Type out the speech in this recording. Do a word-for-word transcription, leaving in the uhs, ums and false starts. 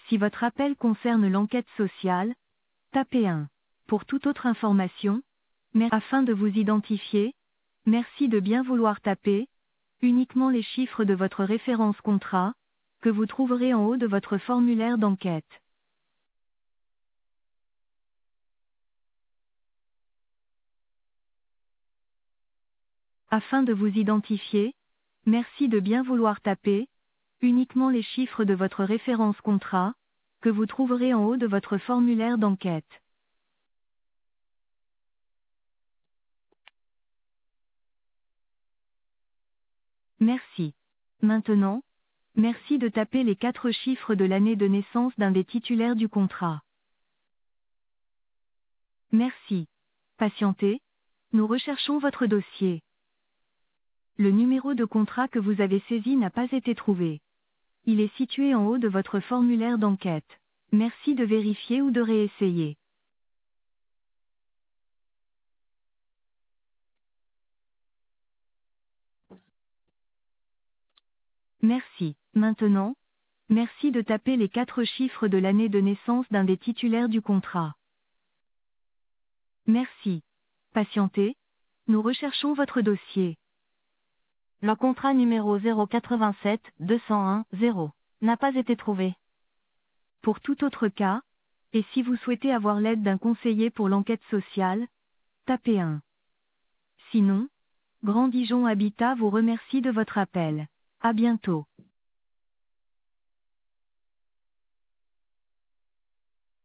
Si votre appel concerne l'enquête sociale, tapez un. Pour toute autre information, mais afin de vous identifier, merci de bien vouloir taper uniquement les chiffres de votre référence contrat, que vous trouverez en haut de votre formulaire d'enquête. Afin de vous identifier, merci de bien vouloir taper uniquement les chiffres de votre référence contrat, que vous trouverez en haut de votre formulaire d'enquête. Merci. Maintenant, merci de taper les quatre chiffres de l'année de naissance d'un des titulaires du contrat. Merci. Patientez, nous recherchons votre dossier. Le numéro de contrat que vous avez saisi n'a pas été trouvé. Il est situé en haut de votre formulaire d'enquête. Merci de vérifier ou de réessayer. Merci. Maintenant, merci de taper les quatre chiffres de l'année de naissance d'un des titulaires du contrat. Merci. Patientez, nous recherchons votre dossier. Le contrat numéro zéro quatre-vingt-sept deux cent un zéro n'a pas été trouvé. Pour tout autre cas, et si vous souhaitez avoir l'aide d'un conseiller pour l'enquête sociale, tapez un. Sinon, Grand Dijon Habitat vous remercie de votre appel. À bientôt.